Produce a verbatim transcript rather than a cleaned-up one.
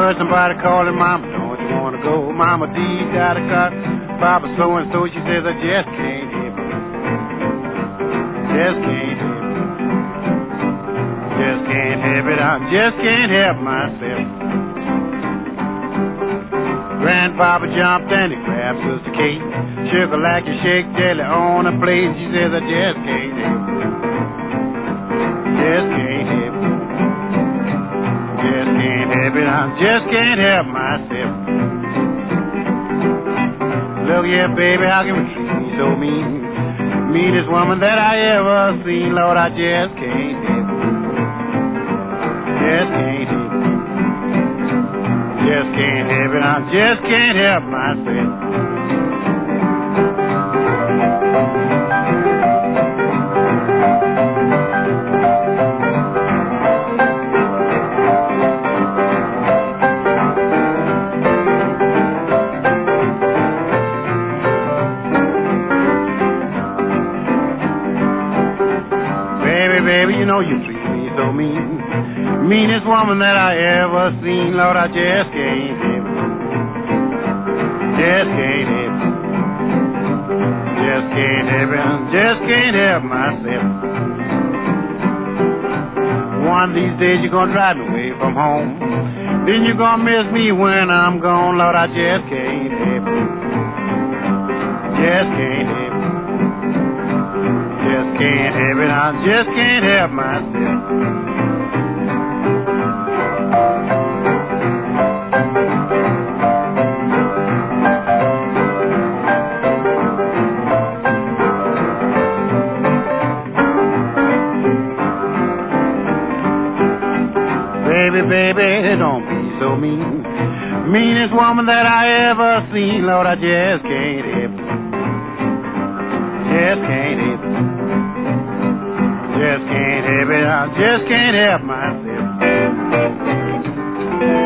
heard somebody calling Mama, don't you wanna go? Mama D got a car, Papa so and so, she says I just can't help it. Just can't help it. Just can't help it. I just can't help myself. Grandpapa jumped and he grabbed Sister Kate. Sugar like you shake jelly on a plate. She says I just can't help it. Just can't help it. Just can't help it. I just can't help myself. Look here, baby, how can we treat me so mean? Meanest woman that I ever seen. Lord, I just can't help it. Just can't help it. Just can't help it. I just can't help myself. Baby, baby, you know you treat me so mean. Meanest woman that I ever seen. Lord, I just can't help it. Just can't help it. Just can't help it. I just can't help myself. One of these days you're gonna drive me away from home. Then you're gonna miss me when I'm gone. Lord, I just can't help it. Just can't help it. Just can't help it. I just can't help myself. Baby, baby, don't be so mean. Meanest woman that I ever seen. Lord, I just can't help it. Just can't help it. Just can't help it. I just can't help myself.